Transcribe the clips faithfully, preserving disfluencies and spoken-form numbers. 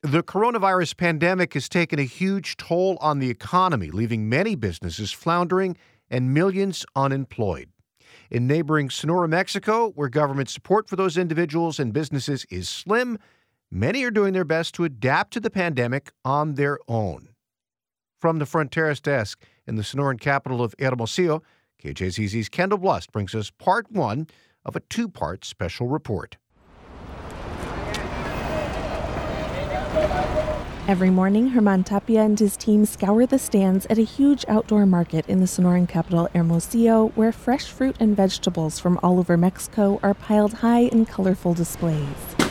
The coronavirus pandemic has taken a huge toll on the economy, leaving many businesses floundering and millions unemployed. In neighboring Sonora, Mexico, where government support for those individuals and businesses is slim, many are doing their best to adapt to the pandemic on their own. From the Fronteras desk in the Sonoran capital of Hermosillo, K J Z Z's Kendall Blust brings us part one of a two-part special report. Every morning, Herman Tapia and his team scour the stands at a huge outdoor market in the Sonoran capital, Hermosillo, where fresh fruit and vegetables from all over Mexico are piled high in colorful displays.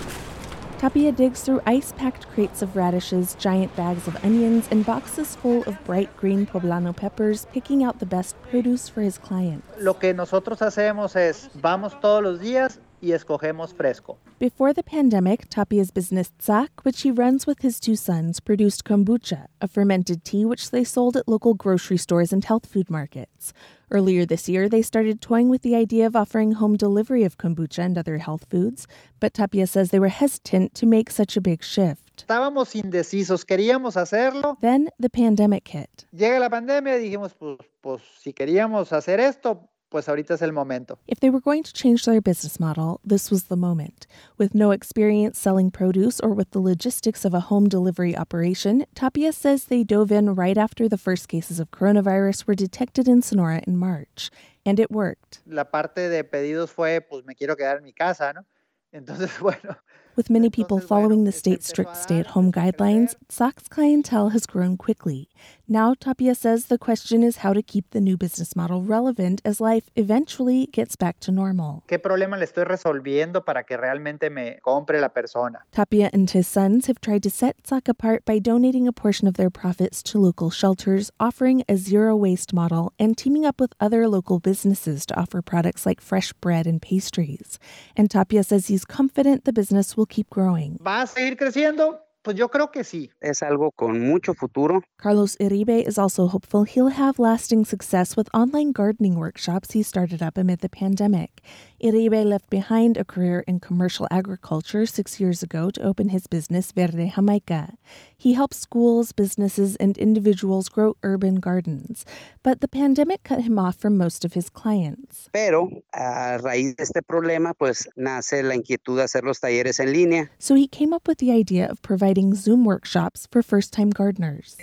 Tapia digs through ice-packed crates of radishes, giant bags of onions, and boxes full of bright green poblano peppers, picking out the best produce for his clients. Lo que nosotros hacemos es, vamos todos los días y escogemos fresco. Before the pandemic, Tapia's business Tzac, which he runs with his two sons, produced kombucha, a fermented tea which they sold at local grocery stores and health food markets. Earlier this year, they started toying with the idea of offering home delivery of kombucha and other health foods, but Tapia says they were hesitant to make such a big shift. Estábamos indecisos, queríamos hacerlo. Then the pandemic hit. Llega la pandemia y dijimos, pues, pues si queríamos hacer esto, pues ahorita es el momento. If they were going to change their business model, this was the moment. With no experience selling produce or with the logistics of a home delivery operation, Tapia says they dove in right after the first cases of coronavirus were detected in Sonora in March. And it worked. La parte de pedidos fue, pues me quiero quedar en mi casa, ¿no? Entonces, bueno. With many people following the state's strict stay-at-home guidelines, Tzac's clientele has grown quickly. Now, Tapia says the question is how to keep the new business model relevant as life eventually gets back to normal. ¿Qué problema le estoy resolviendo para que realmente me compre la persona? Tapia and his sons have tried to set Tzac apart by donating a portion of their profits to local shelters, offering a zero-waste model, and teaming up with other local businesses to offer products like fresh bread and pastries. And Tapia says he's confident the business will keep growing. ¿Va a seguir creciendo? Pues yo creo que sí. Es algo con mucho futuro. Carlos Iribe is also hopeful he'll have lasting success with online gardening workshops he started up amid the pandemic. Iribe left behind a career in commercial agriculture six years ago to open his business Verde Jamaica. He helps schools, businesses, and individuals grow urban gardens. But the pandemic cut him off from most of his clients. Pero a raíz de este problema, pues nace la inquietud de hacer los talleres en línea. So he came up with the idea of providing Zoom workshops for first-time gardeners.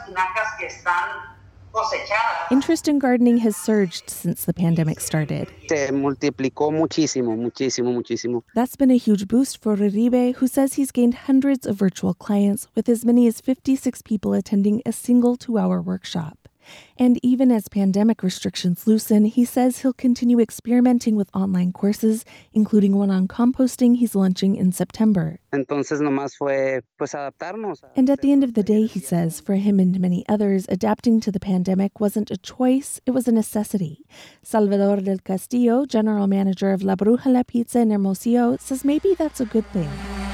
Interest in gardening has surged since the pandemic started. Se multiplicó muchísimo, muchísimo, muchísimo. That's been a huge boost for Uribe, who says he's gained hundreds of virtual clients, with as many as fifty-six people attending a single two-hour workshop. And even as pandemic restrictions loosen, he says he'll continue experimenting with online courses, including one on composting he's launching in September. Entonces nomás fue pues adaptarnos. And at the end of the day, he says, for him and many others, adapting to the pandemic wasn't a choice, it was a necessity. Salvador del Castillo, general manager of La Brújula Pizza in Hermosillo, says maybe that's a good thing.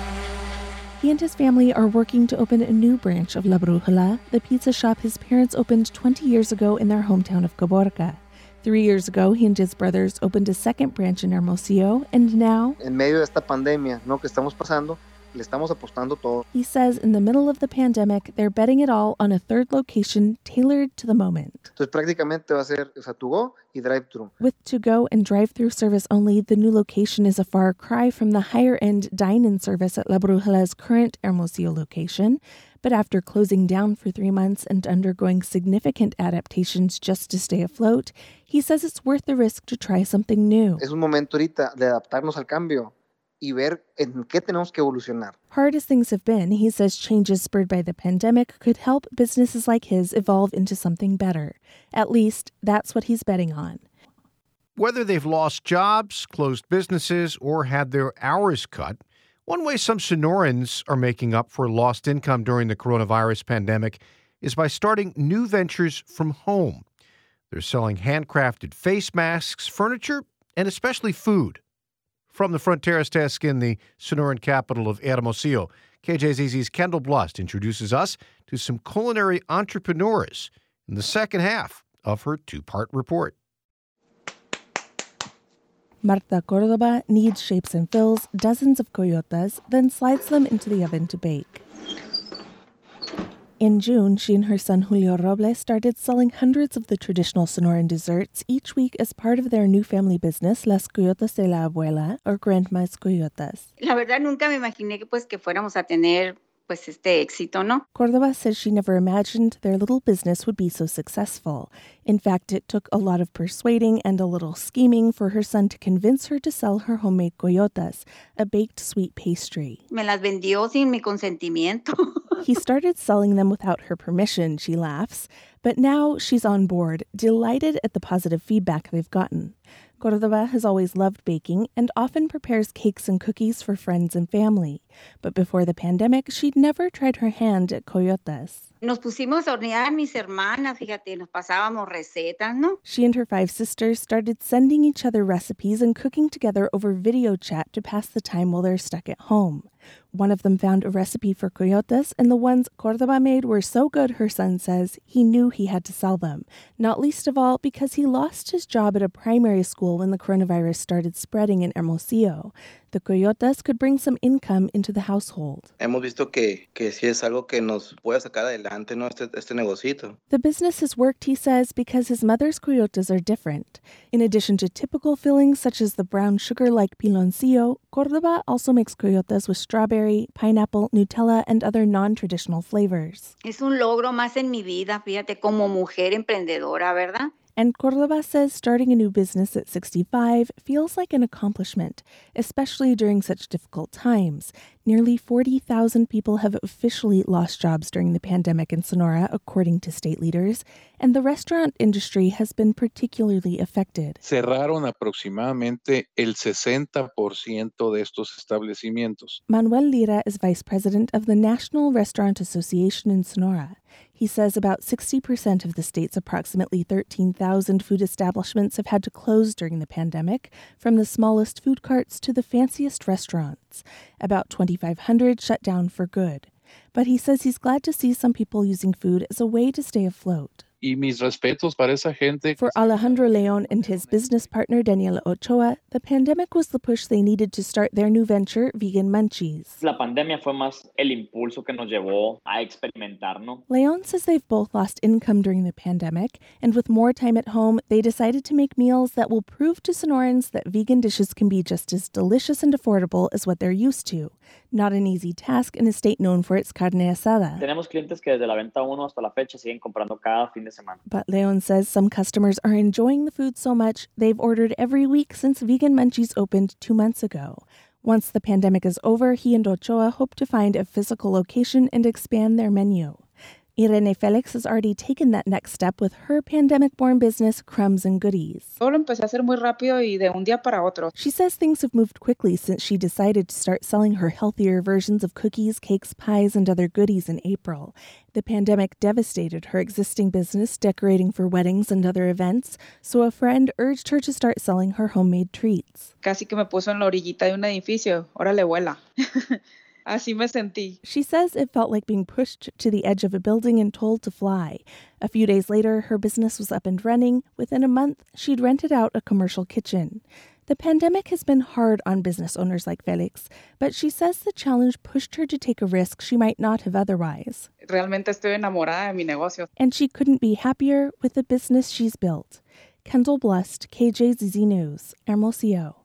He and his family are working to open a new branch of La Brújula, the pizza shop his parents opened twenty years ago in their hometown of Caborca. Three years ago, he and his brothers opened a second branch in Hermosillo, and now, en medio de esta pandemia, ¿no? que estamos pasando, le estamos apostando todo. He says in the middle of the pandemic, they're betting it all on a third location tailored to the moment. Entonces prácticamente va a ser, o sea, to-go y drive-thru. With to-go and drive-thru service only, the new location is a far cry from the higher-end dine-in service at La Brújula's current Hermosillo location. But after closing down for three months and undergoing significant adaptations just to stay afloat, he says it's worth the risk to try something new. Es un momento ahorita de adaptarnos al cambio y ver en qué tenemos que evolucionar. Hard as things have been, he says changes spurred by the pandemic could help businesses like his evolve into something better. At least, that's what he's betting on. Whether they've lost jobs, closed businesses, or had their hours cut, one way some Sonorans are making up for lost income during the coronavirus pandemic is by starting new ventures from home. They're selling handcrafted face masks, furniture, and especially food. From the Fronteras desk in the Sonoran capital of Hermosillo, K J Z Z's Kendall Blust introduces us to some culinary entrepreneurs in the second half of her two-part report. Marta Cordova kneads, shapes, and fills dozens of coyotas, then slides them into the oven to bake. In June, she and her son Julio Robles started selling hundreds of the traditional Sonoran desserts each week as part of their new family business, Las Coyotas de la Abuela, or Grandma's Coyotas. La verdad, nunca me imaginé que, pues, que fuéramos a tener pues este éxito, ¿no? Cordova says she never imagined their little business would be so successful. In fact, it took a lot of persuading and a little scheming for her son to convince her to sell her homemade coyotas, a baked sweet pastry. Me las vendió sin mi consentimiento. He started selling them without her permission, she laughs. But now she's on board, delighted at the positive feedback they've gotten. Cordova has always loved baking and often prepares cakes and cookies for friends and family. But before the pandemic, she'd never tried her hand at coyotas. Nos pusimos a hornear mis hermanas, fíjate, nos pasábamos recetas, ¿no? She and her five sisters started sending each other recipes and cooking together over video chat to pass the time while they're stuck at home. One of them found a recipe for coyotas, and the ones Cordova made were so good, her son says, he knew he had to sell them, not least of all because he lost his job at a primary school when the coronavirus started spreading in Hermosillo. The coyotas could bring some income into the household. Hemos visto que, que sí es algo que nos puede sacar adelante, ¿no? Este, este negocito. The business has worked, he says, because his mother's coyotas are different. In addition to typical fillings such as the brown sugar-like piloncillo, Cordova also makes coyotas with strawberry, pineapple, Nutella, and other non-traditional flavors. Es un logro más en mi vida, fíjate, como mujer emprendedora, ¿verdad? And Cordova says starting a new business at sixty-five feels like an accomplishment, especially during such difficult times. Nearly forty thousand people have officially lost jobs during the pandemic in Sonora, according to state leaders, and the restaurant industry has been particularly affected. Cerraron aproximadamente el sesenta por ciento de estos establecimientos. Manuel Lira is vice president of the National Restaurant Association in Sonora. He says about sixty percent of the state's approximately thirteen thousand food establishments have had to close during the pandemic, from the smallest food carts to the fanciest restaurants. About twenty-five hundred shut down for good. But he says he's glad to see some people using food as a way to stay afloat. Y mis respetos para esa gente. For Alejandro León and his business partner Daniela Ochoa, the pandemic was the push they needed to start their new venture, Vegan Munchies. La pandemia fue más el impulso que nos llevó a experimentar, ¿no? León says they've both lost income during the pandemic, and with more time at home, they decided to make meals that will prove to Sonorans that vegan dishes can be just as delicious and affordable as what they're used to. Not an easy task in a state known for its carne asada. Tenemos clientes que desde la venta uno hasta la fecha siguen comprando cada fin de semana. But León says some customers are enjoying the food so much they've ordered every week since Vegan Munchies opened two months ago. Once the pandemic is over, he and Ochoa hope to find a physical location and expand their menu. Irene Felix has already taken that next step with her pandemic-born business, Crumbs and Goodies. Todo lo empecé a hacer muy rápido y de un día para otro. She says things have moved quickly since she decided to start selling her healthier versions of cookies, cakes, pies, and other goodies in April. The pandemic devastated her existing business, decorating for weddings and other events, so a friend urged her to start selling her homemade treats. Casi que me puso en la orillita de un edificio. Órale, vuela. Así me sentí. She says it felt like being pushed to the edge of a building and told to fly. A few days later, her business was up and running. Within a month, she'd rented out a commercial kitchen. The pandemic has been hard on business owners like Felix, but she says the challenge pushed her to take a risk she might not have otherwise. Realmente estoy enamorada de mi negocio. And she couldn't be happier with the business she's built. Kendall Blust, K J Z Z News, Hermosillo.